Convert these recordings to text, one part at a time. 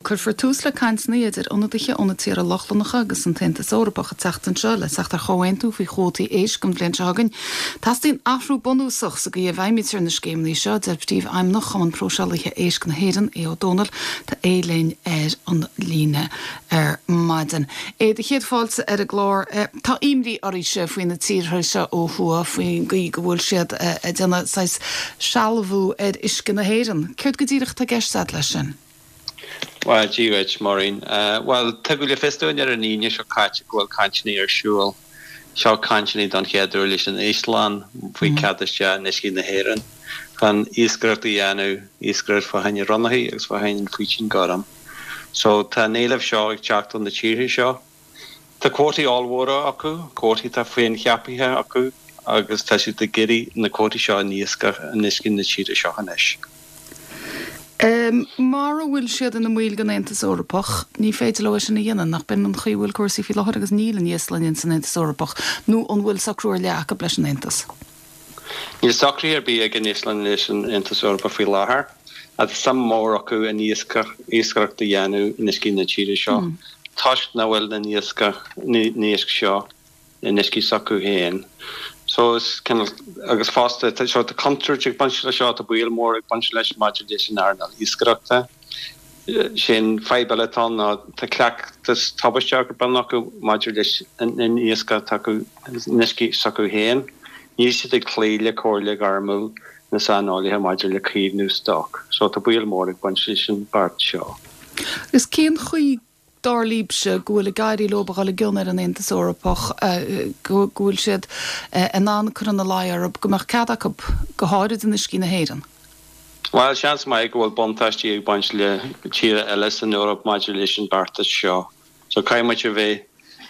chur for tús le caiint níidir onadiche onatíar a lochlanacha agus an tentas Eorpach a teachtan seo le seachtar chohaintú fao chótaí éis gom blian hagan. Tás tín afrú bonúsach sa go bhhaimitir na scéimní seo deirtíh aim nach chaman prósealaithe éis gan héan é O'Donnell tá éléin an líne maidan. De chéad fáilte a glór tá imrí orí se faoin na tíortha se ó thua faoin go bhfuil siad dena sealbhú iscin na héan. Ceirt go dtíireach tá gceist leis sin? Well, GH Maureen. Well, tegul festoin an níine seo caiite gohfuil caintní ar siúil. Seo caintní don cheadú leis an Ísland, faoi cadaiste niscí na héan. Gan ísgurt i dhéanú, ísgurt fa haine runnaí agus fa haine fuitin garam. So tá néileh seo ag teacht an na tíirtha seo. Tá cótaí allhóra acu, cótaí tá faoin cheapithe acu, agus tá siad de geirí na cótaí seo níosca niscí na tíirtha seo hanis. Mar bhfuil siad in na mhuiil gan Aontas Eorpach, ní féidir le sin na dhéanaan nach ben an chuhfuil cuasaí fi láthir agus níl an Íoslan san Aontas Eorpach, nó an bhfuil sacrúir leach leis an Aontas. Níl sacraí ar bí ag an Íoslan leis an Aontas Eorpach fi láthair, a sam mór acu a níoscach de dhéanú in iscí na tíirtha seo. Táist na bhfuil na níosc seo in iscí sacú héin. So it's kind of agus fásta seo a contour ag bunch le seo a bhuiil mór ag bunch leis modulation arnal íscrachta. Sin feibbeletán ná tá cleach tas tabbaisteach go ban acu modulation in íosca tacu niscí sacú héin. Ní siad ag cléile cóirle garmú na sanálathe module críbhnú stock. So tá bhuiil mór ag bunch sin bart seo. Is cén chuí dar líbse gohfuil a gaiirí lobach le gilnar an Aontas Eorpach gohfuil siad an an chur an na láir gomach cadach go háirid in iscí na héan. Well, seans mai gohfuil bontáistí ag baint le tíre eiles an Europe Modulation bartas seo. So caiimiid a bheith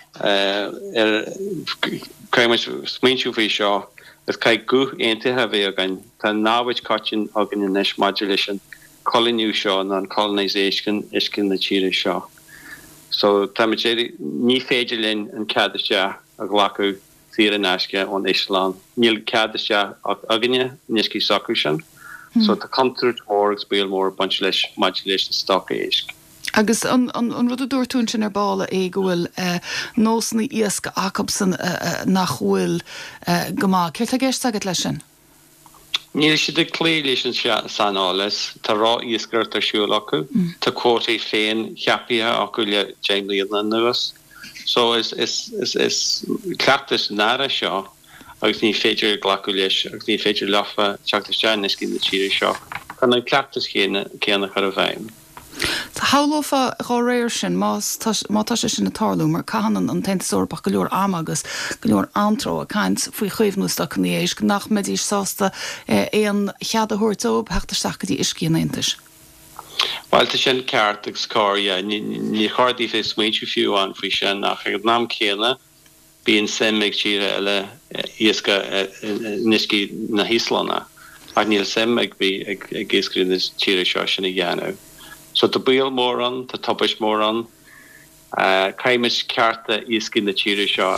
caiimiid smíintú fao seo gus caiid guth aontaithe bheith agan tá náhaid caitinn agan in is modulation coliniú seo ná an colonisation iscin na tíre seo. So táid ní féidir linn an cadaiste a ghlacu tír an eisce ón Ísland. Níl cadaiste aganine niscí sacú sin. So tá contour mór ag spéil mór bunch leis modulation stock éisc. Agus an rud a dúirtún sin ar bála é gohfuil nósna íosca acabsan nach bhfuil go má. Ceirt a gceist agad leis sin? Níl si de clé leis an sanálas, tá rá íosgurt ar siúil acu, tá cótaí féin cheapithe acu le déimlíon na nuas. So is cleachtas nára seo, agus ní féidir glacu leis, agus ní féidir lefa teachtasteáin niscí na tíre seo. Gan an cleachtas céanna chu a bhaim. Tá hálofa gá réir sin má tá sé sin na tarlú mar caihanan an Aontas Eorpach go leor amagus go leor antró a caiint faoi chuimhnústa ní éis go nach méid is sásta éon chead a thuirtóp heachtarteach go dtí iscí an Aontas. Well, tá sin ceart ag scóir, ní chordí fé smaointú fiú an faoi sin nach ag nám céanna bíon sem ag tíre eile íosca niscí na Íoslanna ach níl sem ag bí ag íoscrí na tíre seo sin i dhéanú. So tá bíal mór an, tá tabbais mór an, caiimiid cearta íoscin na tíre seo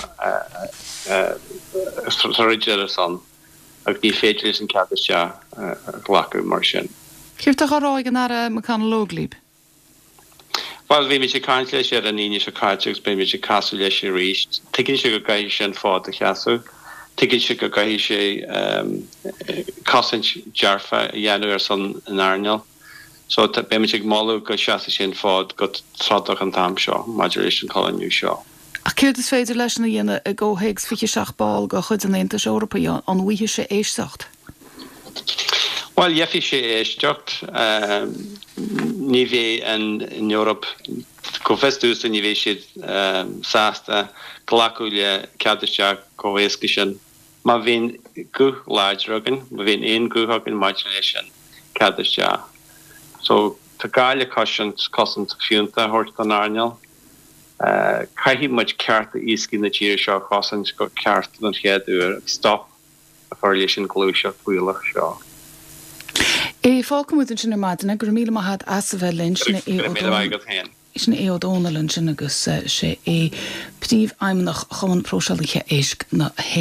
ridir san, ag ní féidir an cadaiste ghlacu mar sin. Ceirt a ráig an ara macán lóglíb? Well, bhí mi sé caiint leis ar an níine se caiite agus bé mi sé casú leis sé ríist. Tuiginn sé go gaiith sin fád a cheasú. Tuiginn sé go gaiith sé cosint dearfa a dhéanú ar san an airneal. So be me ag máú go seasta sin fád go tradach an tam seo, modulation coliniú seo. A céir is féidir leis na dhéana a ggóhéigs fiche seach báil go chud an Aontas Eorpaí an bhuithe sé éisteacht? Well, jefi sé éisteacht. Ní bhé in Europa go festústa ní bhé siad sásta glacu le cadaiste go bhéasca sin. Má bhíon guth láidreagan, má bhíon éon guthach in modulation cadaiste. So tá gáile cosint fiúnta hort an airneal. Caithí muid cearta íoscí na tíre seo cosint go cearta an cheadú stop a chuir sin glúiseach bhuiilech seo. Fácamúin sin maidana gur míle maithad as bheith linn sinna é O'Donnell sin agus sé é príomh aimimnach chuman prósealaithe éisc na